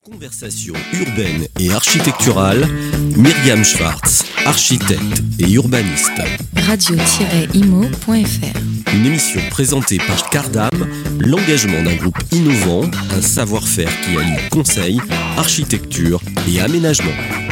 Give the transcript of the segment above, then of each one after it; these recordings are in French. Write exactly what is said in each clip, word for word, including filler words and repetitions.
Conversation urbaine et architecturale, Myriam Schwartz, architecte et urbaniste. radio tiret imo point f r. Une émission présentée par Cardam, l'engagement d'un groupe innovant, un savoir-faire qui allie conseil, architecture et aménagement.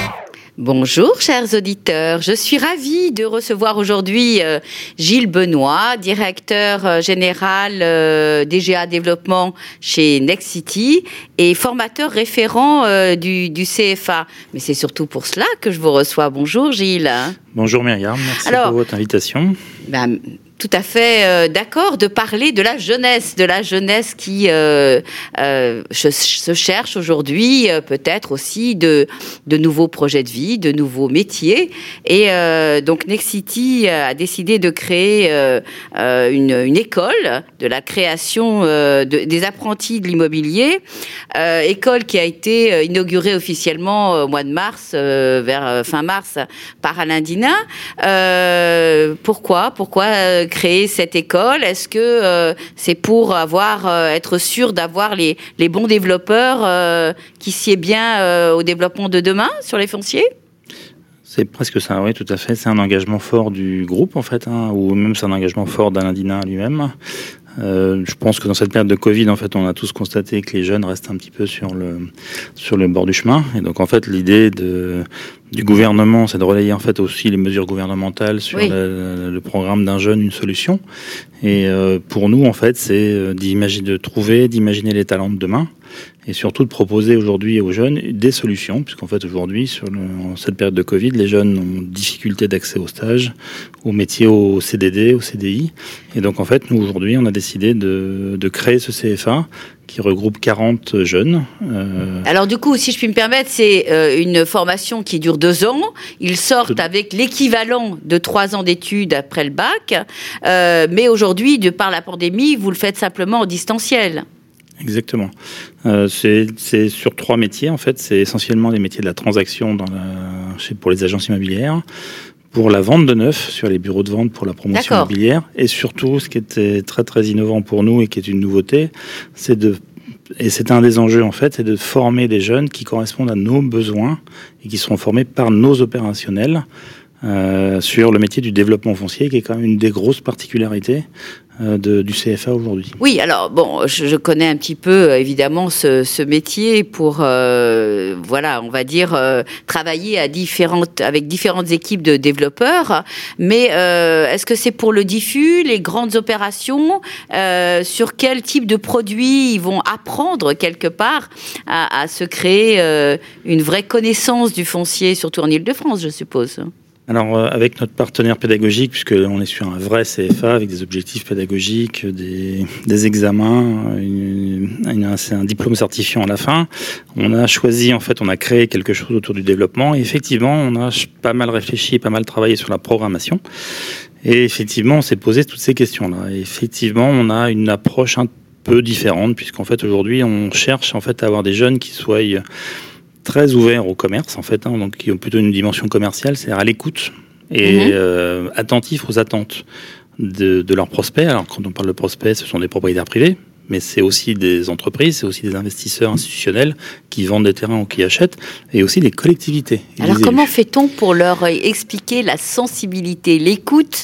Bonjour chers auditeurs, je suis ravie de recevoir aujourd'hui euh, Gilles Benoît, directeur euh, général euh, D G A Développement chez Nexity et formateur référent euh, du, du C F A. Mais c'est surtout pour cela que je vous reçois. Bonjour Gilles. Bonjour Myriam, merci Alors, pour votre invitation. Ben, tout à fait euh, d'accord de parler de la jeunesse, de la jeunesse qui euh, euh, se, se cherche aujourd'hui, euh, peut-être aussi de, de nouveaux projets de vie, de nouveaux métiers. Et euh, donc Nexity a décidé de créer euh, euh, une, une école de la création euh, de, des apprentis de l'immobilier, euh, école qui a été inaugurée officiellement au mois de mars, euh, vers fin mars, par Alain Dinin. Euh, pourquoi Pourquoi euh, créer cette école? Est-ce que euh, c'est pour avoir, euh, être sûr d'avoir les, les bons développeurs euh, qui sied bien euh, au développement de demain sur les fonciers? C'est presque ça, oui, tout à fait. C'est un engagement fort du groupe, en fait, hein, ou même c'est un engagement fort d'Alain Dinin lui-même. Euh, je pense que dans cette période de Covid, en fait, on a tous constaté que les jeunes restent un petit peu sur le sur le bord du chemin. Et donc, en fait, l'idée de du gouvernement, c'est de relayer en fait aussi les mesures gouvernementales sur oui. le, le programme d'un jeune, une solution. Et euh, pour nous, en fait, c'est d'imaginer, de trouver, d'imaginer les talents de demain. Et surtout de proposer aujourd'hui aux jeunes des solutions, puisqu'en fait aujourd'hui, sur le, en cette période de Covid, les jeunes ont difficulté d'accès au stage, au métier, au C D D, au C D I. Et donc en fait, nous aujourd'hui, on a décidé de, de créer ce C F A qui regroupe quarante jeunes. Euh... Alors du coup, si je puis me permettre, c'est euh, une formation qui dure deux ans. Ils sortent Tout... avec l'équivalent de trois ans d'études après le bac. Euh, mais aujourd'hui, de par la pandémie, vous le faites simplement en distanciel. Exactement. Euh, c'est, c'est sur trois métiers, en fait. C'est essentiellement les métiers de la transaction dans la, chez, pour les agences immobilières, pour la vente de neuf, sur les bureaux de vente pour la promotion D'accord. immobilière, et surtout, ce qui était très très innovant pour nous et qui est une nouveauté, c'est de, et c'est un des enjeux, en fait, c'est de former des jeunes qui correspondent à nos besoins et qui seront formés par nos opérationnels euh, sur le métier du développement foncier, qui est quand même une des grosses particularités De, du C F A aujourd'hui. Oui, alors bon, je, je connais un petit peu évidemment ce, ce métier pour, euh, voilà, on va dire euh, travailler à différentes, avec différentes équipes de développeurs. Mais euh, est-ce que c'est pour le diffus, les grandes opérations, euh, sur quel type de produits ils vont apprendre quelque part à, à se créer euh, une vraie connaissance du foncier, surtout en Île-de-France, je suppose. Alors, euh, avec notre partenaire pédagogique, puisqu'on est sur un vrai C F A avec des objectifs pédagogiques, des, des examens, une, une, c'est un diplôme certifiant à la fin, on a choisi, en fait, on a créé quelque chose autour du développement. Et effectivement, on a pas mal réfléchi, pas mal travaillé sur la programmation. Et effectivement, on s'est posé toutes ces questions-là. Et effectivement, on a une approche un peu différente, puisqu'en fait, aujourd'hui, on cherche en fait à avoir des jeunes qui soient très ouverts au commerce, en fait, hein, donc qui ont plutôt une dimension commerciale, c'est-à-dire à l'écoute et mmh. euh, attentifs aux attentes de, de leurs prospects. Alors, quand on parle de prospects, ce sont des propriétaires privés, mais c'est aussi des entreprises, c'est aussi des investisseurs institutionnels qui vendent des terrains ou qui achètent, et aussi des collectivités. Alors, comment élus. fait-on pour leur expliquer la sensibilité, l'écoute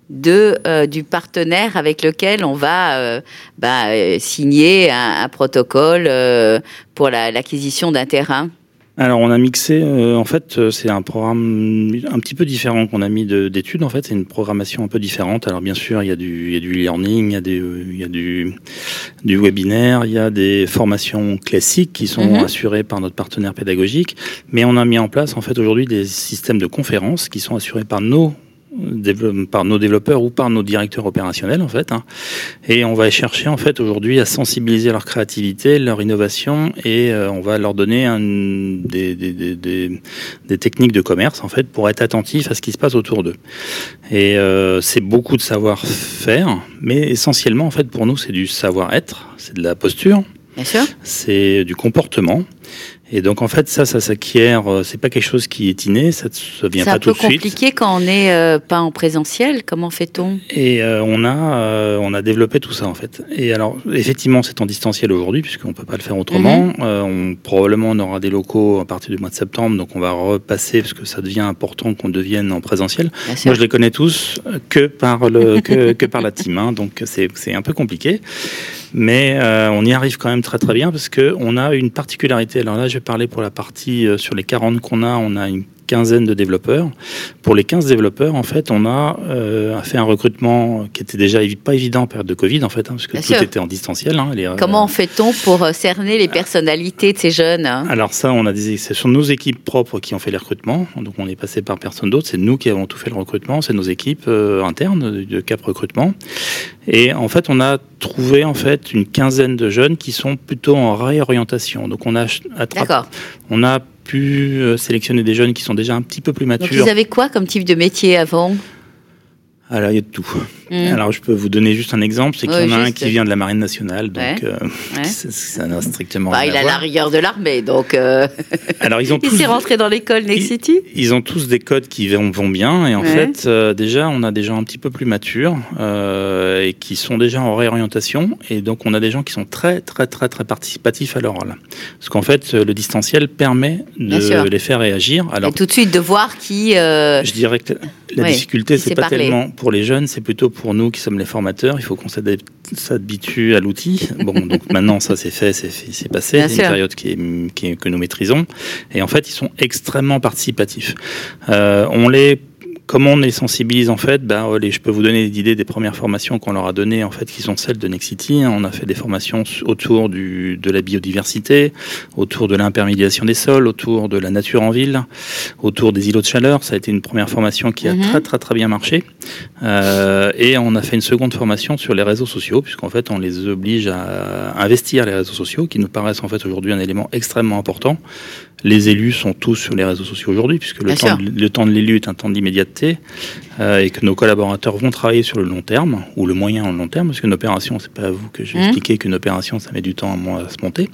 de euh, du partenaire avec lequel on va euh, bah, euh, signer un, un protocole euh, pour la, l'acquisition d'un terrain? Alors, on a mixé, euh, en fait, c'est un programme un petit peu différent qu'on a mis de, d'études, en fait, c'est une programmation un peu différente. Alors, bien sûr, il y a du, il y a du e-learning, il y a des, il y a du, du webinaire, il y a des formations classiques qui sont mmh. assurées par notre partenaire pédagogique, mais on a mis en place, en fait, aujourd'hui, des systèmes de conférences qui sont assurés par nos par nos développeurs ou par nos directeurs opérationnels en fait, hein. Et on va chercher en fait aujourd'hui à sensibiliser leur créativité, leur innovation, et euh, on va leur donner un, des, des, des, des, des techniques de commerce en fait pour être attentifs à ce qui se passe autour d'eux. Et euh, c'est beaucoup de savoir-faire, mais essentiellement en fait pour nous c'est du savoir-être, c'est de la posture, Bien sûr. c'est du comportement. Et donc en fait ça, ça s'acquiert, euh, c'est pas quelque chose qui est inné, ça ne vient pas tout de suite. C'est un peu compliqué quand on n'est euh, pas en présentiel, comment fait-on ? Et euh, on, a, euh, on a développé tout ça en fait. Et alors effectivement c'est en distanciel aujourd'hui puisqu'on ne peut pas le faire autrement. Mm-hmm. Euh, on, probablement on aura des locaux à partir du mois de septembre, donc on va repasser parce que ça devient important qu'on devienne en présentiel. Moi je les connais tous que par, le, que, que par la team, hein, donc c'est, c'est un peu compliqué. Mais euh, on y arrive quand même très très bien parce qu'on a une particularité. Alors là, je vais parler pour la partie euh, sur les quarante qu'on a, on a une quinzaine de développeurs. Pour les quinze développeurs, en fait, on a euh, fait un recrutement qui était déjà évi- pas évident en période de Covid, en fait, hein, parce que Bien tout sûr. était en distanciel. Hein, les, Comment euh, fait-on pour cerner les personnalités de ces jeunes hein Alors ça, on a des, ce sont nos équipes propres qui ont fait les recrutements. Donc on est passé par personne d'autre. C'est nous qui avons tout fait le recrutement. C'est nos équipes euh, internes de Cap Recrutement. Et en fait, on a trouvé en fait une quinzaine de jeunes qui sont plutôt en réorientation. Donc on a attrapé, D'accord. on a pu sélectionner des jeunes qui sont déjà un petit peu plus matures. Donc ils avaient quoi comme type de métier avant ? Alors, il y a de tout. Mmh. Alors, je peux vous donner juste un exemple, c'est qu'il oui, y en a juste. un qui vient de la Marine nationale, donc ouais. Euh, ouais. ça, ça n'a strictement bah, rien il à a voir. la rigueur de l'armée, donc euh... Alors, ils ont il tous... s'est rentré dans l'école Next City. Ils, ils ont tous des codes qui vont, vont bien, et en ouais. fait, euh, déjà, on a des gens un petit peu plus matures euh, et qui sont déjà en réorientation, et donc on a des gens qui sont très, très, très, très participatifs à l'oral. Parce qu'en fait, le distanciel permet de les faire réagir. Alors, et tout de suite de voir qui... Euh... Je dirais que la oui, difficulté, c'est pas parlé. tellement pour les jeunes, c'est plutôt pour nous qui sommes les formateurs. Il faut qu'on s'habitue à l'outil. Bon, donc maintenant, ça c'est fait, c'est, fait, c'est passé. Bien c'est sûr. Une période qui est, qui est, que nous maîtrisons. Et en fait, ils sont extrêmement participatifs. Euh, on les... Comment on les sensibilise en fait ben, Je peux vous donner l'idée des premières formations qu'on leur a données, en fait, qui sont celles de Next City. On a fait des formations autour du, de la biodiversité, autour de l'imperméabilisation des sols, autour de la nature en ville, autour des îlots de chaleur. Ça a été une première formation qui a mm-hmm. très très très bien marché. Euh, et on a fait une seconde formation sur les réseaux sociaux, puisqu'en fait on les oblige à investir les réseaux sociaux, qui nous paraissent en fait aujourd'hui un élément extrêmement important. Les élus sont tous sur les réseaux sociaux aujourd'hui, puisque le temps, de, le temps de l'élu est un temps d'immédiateté, euh, et que nos collaborateurs vont travailler sur le long terme, ou le moyen long terme, parce qu'une opération, c'est pas à vous que j'ai mmh. expliqué qu'une opération, ça met du temps à, moins à se monter.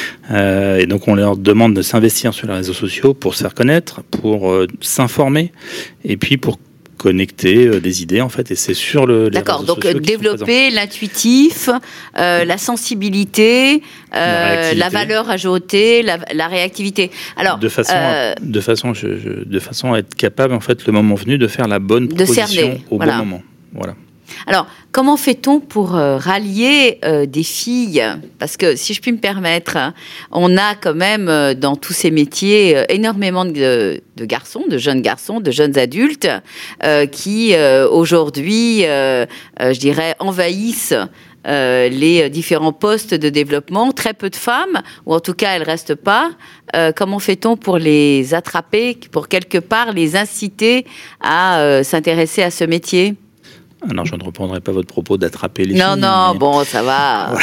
Euh, et donc on leur demande de s'investir sur les réseaux sociaux pour se faire connaître, pour euh, s'informer, et puis pour connecter euh, des idées en fait, et c'est sur le les D'accord, réseaux donc sociaux développer l'intuitif, euh, la sensibilité, euh, la, la valeur ajoutée, la, la réactivité. Alors de façon euh, à, de façon je, je, de façon à être capable en fait le moment venu de faire la bonne proposition de cerner, au voilà. bon moment. Voilà. Alors, comment fait-on pour euh, rallier euh, des filles ? Parce que, si je puis me permettre, on a quand même, euh, dans tous ces métiers, euh, énormément de, de garçons, de jeunes garçons, de jeunes adultes, euh, qui, euh, aujourd'hui, euh, euh, je dirais, envahissent Euh, les différents postes de développement, très peu de femmes, ou en tout cas elles restent pas. Euh, comment fait-on pour les attraper, pour quelque part les inciter à euh, s'intéresser à ce métier ? Alors, je ne reprendrai pas votre propos d'attraper les non, filles. Non, non, mais... bon, ça va.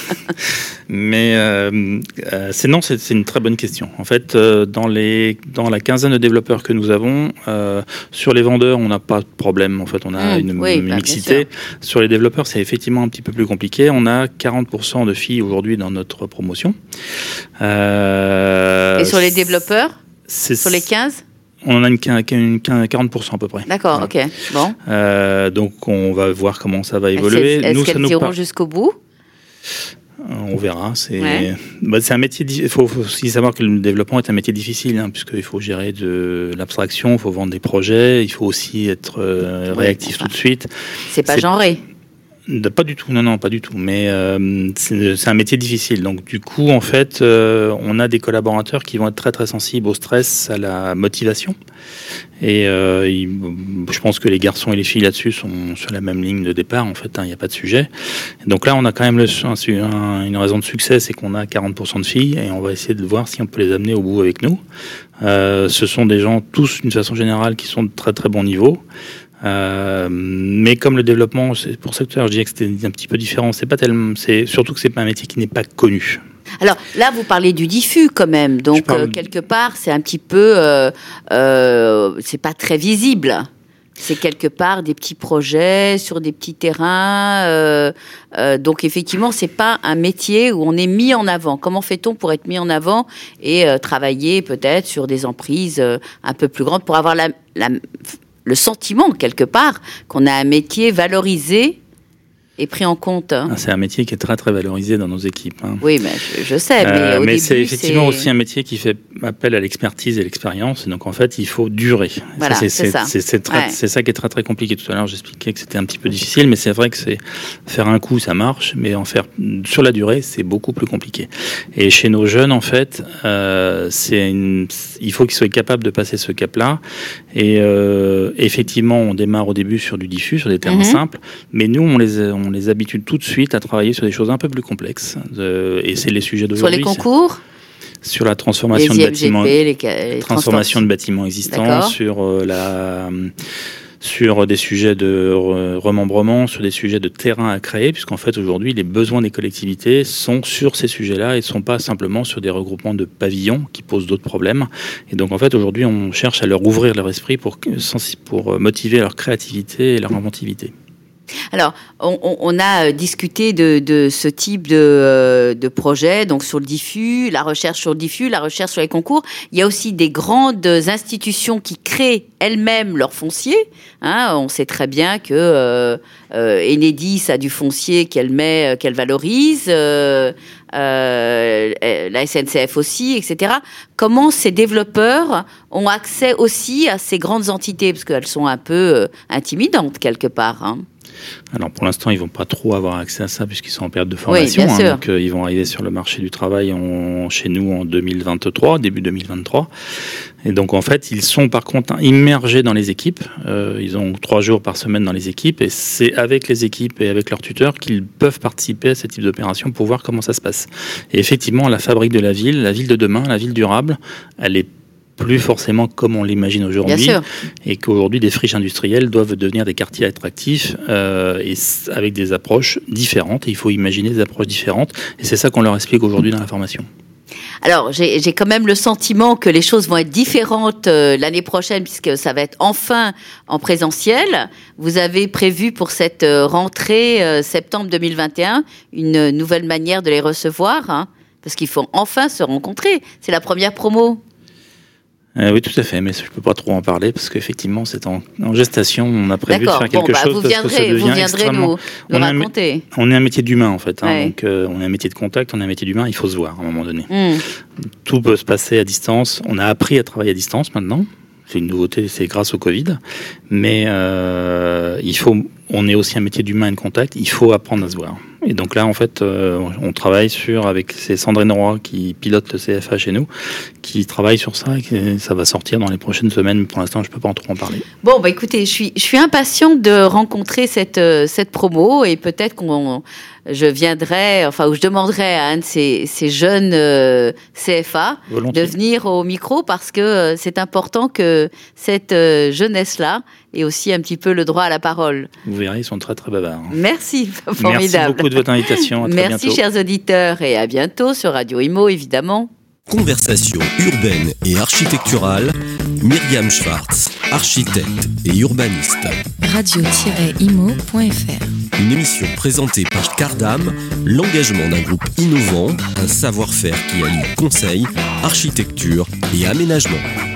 mais euh, euh, c'est non, c'est, c'est une très bonne question. En fait, euh, dans, les, dans la quinzaine de développeurs que nous avons, euh, sur les vendeurs, on n'a pas de problème. En fait, on a mmh, une, oui, une bah, mixité. Sur les développeurs, c'est effectivement un petit peu plus compliqué. On a quarante pour cent de filles aujourd'hui dans notre promotion. Euh, Et sur les développeurs c'est, Sur les quinze On en a une, une, une quarante pour cent à peu près. D'accord, voilà. Ok. Bon. Euh, donc, on va voir comment ça va évoluer. Est-ce, est-ce nous, qu'elles ça nous iront par... jusqu'au bout ? On verra. C'est, ouais. bah, c'est un métier. Il faut, faut aussi savoir que le développement est un métier difficile, hein, puisqu'il faut gérer de l'abstraction, il faut vendre des projets, il faut aussi être euh, réactif ouais, tout de suite. C'est pas c'est... genré. Pas du tout, non, non, pas du tout. Mais euh, c'est, c'est un métier difficile. Donc, du coup, en fait, euh, on a des collaborateurs qui vont être très, très sensibles au stress, à la motivation. Et euh, il, je pense que les garçons et les filles là-dessus sont sur la même ligne de départ. En fait, il hein, n'y a pas de sujet. Donc là, on a quand même le, un, une raison de succès, c'est qu'on a quarante pour cent de filles, et on va essayer de voir si on peut les amener au bout avec nous. Euh, ce sont des gens tous, d'une façon générale, qui sont de très, très bon niveau. Euh, mais comme le développement, c'est pour ça que je disais que c'était un petit peu différent. C'est pas tellement, c'est surtout que c'est pas un métier qui n'est pas connu. Alors là, vous parlez du diffus quand même, donc parle... euh, quelque part, c'est un petit peu, euh, euh, c'est pas très visible. C'est quelque part des petits projets sur des petits terrains. Euh, euh, donc effectivement, c'est pas un métier où on est mis en avant. Comment fait-on pour être mis en avant et euh, travailler peut-être sur des emprises euh, un peu plus grandes pour avoir la, la, le sentiment quelque part qu'on a un métier valorisé et pris en compte. Ah, c'est un métier qui est très très valorisé dans nos équipes. Hein. Oui, mais je, je sais. Mais, euh, au mais début, c'est effectivement c'est... aussi un métier qui fait appel à l'expertise et l'expérience. Et donc en fait, il faut durer. Voilà, ça, c'est, c'est, ça. C'est, c'est, très, ouais. c'est ça qui est très très compliqué. Tout à l'heure, j'expliquais que c'était un petit peu difficile, mais c'est vrai que c'est faire un coup, ça marche, mais en faire sur la durée, c'est beaucoup plus compliqué. Et chez nos jeunes, en fait, euh, c'est une... il faut qu'ils soient capables de passer ce cap-là. Et euh, effectivement, on démarre au début sur du diffus, sur des terrains mm-hmm. simples, mais nous, on les on les habitue tout de suite à travailler sur des choses un peu plus complexes. Euh, et c'est les sujets d'aujourd'hui. Sur les concours ? Sur la transformation les de bâtiments, les, les transformation de bâtiments existants, D'accord. sur euh, la, sur des sujets de remembrement, sur des sujets de terrain à créer, puisqu'en fait aujourd'hui les besoins des collectivités sont sur ces sujets-là et ne sont pas simplement sur des regroupements de pavillons qui posent d'autres problèmes. Et donc en fait aujourd'hui on cherche à leur ouvrir leur esprit pour, pour motiver leur créativité et leur inventivité. Alors, on, on a discuté de, de ce type de, de projet, donc sur le diffus, la recherche sur le diffus, la recherche sur les concours. Il y a aussi des grandes institutions qui créent elles-mêmes leur foncier. Hein, on sait très bien que euh, euh, Enedis a du foncier qu'elle met, qu'elle valorise, euh, euh, la S N C F aussi, et cetera. Comment ces développeurs ont accès aussi à ces grandes entités, parce qu'elles sont un peu euh, intimidantes quelque part, hein. Alors pour l'instant, ils ne vont pas trop avoir accès à ça puisqu'ils sont en période de formation. Oui, hein, donc euh, ils vont arriver sur le marché du travail en, chez nous en deux mille vingt-trois, début deux mille vingt-trois. Et donc en fait, ils sont par contre immergés dans les équipes. Euh, ils ont trois jours par semaine dans les équipes et c'est avec les équipes et avec leurs tuteurs qu'ils peuvent participer à ce type d'opération pour voir comment ça se passe. Et effectivement, la fabrique de la ville, la ville de demain, la ville durable, elle est plus forcément comme on l'imagine aujourd'hui, et qu'aujourd'hui des friches industrielles doivent devenir des quartiers attractifs euh, et avec des approches différentes. Et il faut imaginer des approches différentes, et c'est ça qu'on leur explique aujourd'hui dans la formation. Alors, j'ai, j'ai quand même le sentiment que les choses vont être différentes euh, l'année prochaine, puisque ça va être enfin en présentiel. Vous avez prévu pour cette euh, rentrée euh, septembre deux mille vingt et un une nouvelle manière de les recevoir, hein, parce qu'il faut enfin se rencontrer. C'est la première promo. Euh, oui, tout à fait, mais je ne peux pas trop en parler parce qu'effectivement, c'est en, en gestation. On a prévu D'accord. de faire quelque bon, bah, chose vous parce viendrez, que ça devient vous viendrez extrêmement... nous, nous on raconter. Un, on est un métier d'humain, en fait. Hein, ouais. Donc, euh, on est un métier de contact, on est un métier d'humain, il faut se voir à un moment donné. Mm. Tout peut se passer à distance. On a appris à travailler à distance maintenant. C'est une nouveauté, c'est grâce au Covid. Mais euh, il faut, on est aussi un métier d'humain et de contact, il faut apprendre à se voir. Et donc là, en fait, euh, on travaille sur, avec c'est Sandrine Roy qui pilote le C F A chez nous, qui travaille sur ça et que ça va sortir dans les prochaines semaines. Pour l'instant, je ne peux pas en trop en parler. Bon, bah écoutez, je suis, je suis impatiente de rencontrer cette, cette promo et peut-être qu'on, je viendrai, enfin, ou je demanderai à un de ces, ces jeunes euh, C F A Volontiers. De venir au micro parce que euh, c'est important que cette euh, jeunesse-là ait aussi un petit peu le droit à la parole. Vous verrez, ils sont très très bavards. Merci, formidable. Merci beaucoup de votre invitation. À très Merci, bientôt. Chers auditeurs, et à bientôt sur Radio Imo, évidemment. Conversation urbaine et architecturale, Myriam Schwartz, architecte et urbaniste. radio tiret imo point f r. Une émission présentée par Cardam, l'engagement d'un groupe innovant, un savoir-faire qui allie conseil, architecture et aménagement.